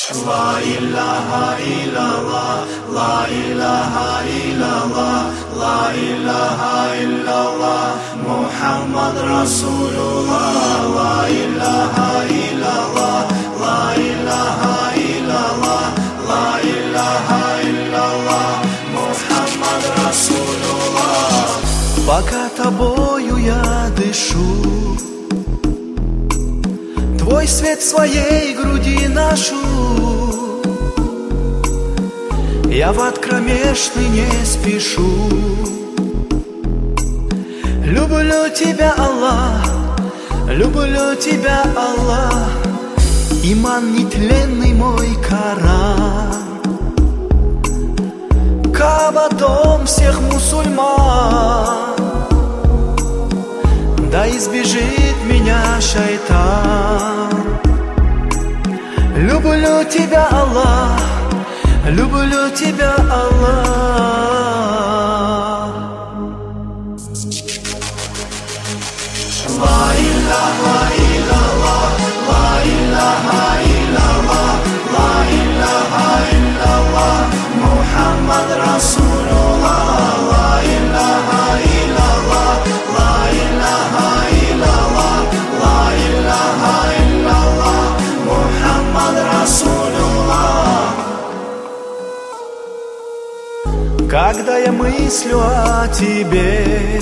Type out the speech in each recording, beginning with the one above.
La ilaha illallah, la ilaha illallah, la ilaha illallah, Muhammad Rasulullah. La ilaha illallah, la ilaha illallah, la ilaha illallah, Muhammad Rasulullah. Пока тобою я дышу, Твой свет в своей груди ношу, я в ад кромешный не спешу. Люблю тебя, Аллах, люблю тебя, Аллах, иман нетленный мой Коран. Каба дом всех мусульман, да избежит меня шайтан. Люблю тебя, Аллах, люблю тебя, Аллах. La ilaha illallah, la ilaha illallah, la ilaha illallah, Muhammad Rasulullah. La ilaha illallah, la ilaha illallah, la ilaha illallah, Muhammad Rasulullah. Когда я мыслю о тебе,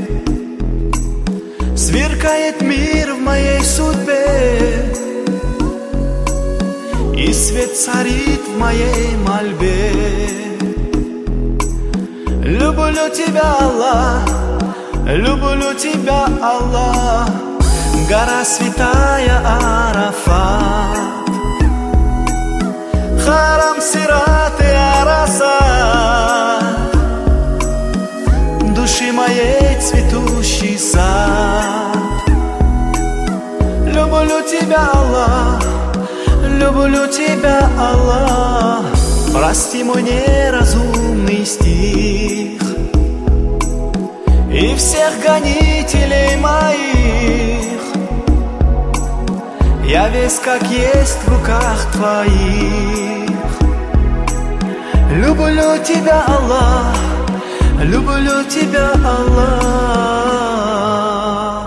сверкает мир в моей судьбе, и свет царит в моей мольбе. Люблю тебя, Аллах, люблю тебя, Аллах, гора святая Арафат, харам Сират и Арасат, души моей цветущий сад. Люблю тебя, Аллах, люблю тебя, Аллах, прости мой неразумный стих и всех гонителей моих. Я весь как есть в руках твоих. Люблю тебя, Аллах, люблю тебя, Аллах.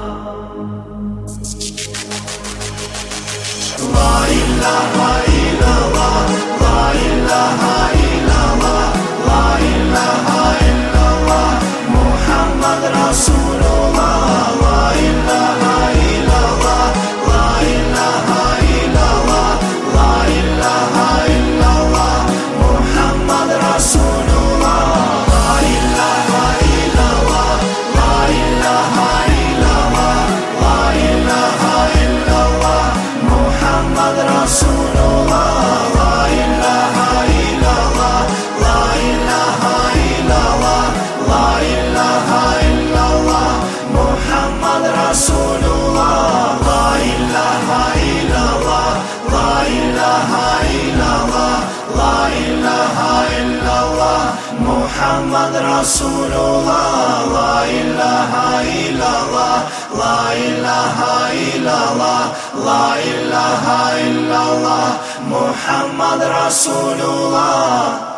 La ilaha illallah, la ilaha illallah, la ilaha illallah, Muhammad Rasulullah. La ilaha illallah, la ilaha illallah, la ilaha illallah, Muhammad Rasulullah. La ilaha illallah, la ilaha illallah, la ilaha illallah, Muhammad Rasulullah. La ilaha illallah, la ilaha illallah, la ilaha illallah, Muhammad Rasulullah. La ilaha illallah, la ilaha illallah, la ilaha illallah, Muhammad Rasulullah. La ilaha illallah, la ilaha illallah, la ilaha illallah, Muhammad Rasulullah.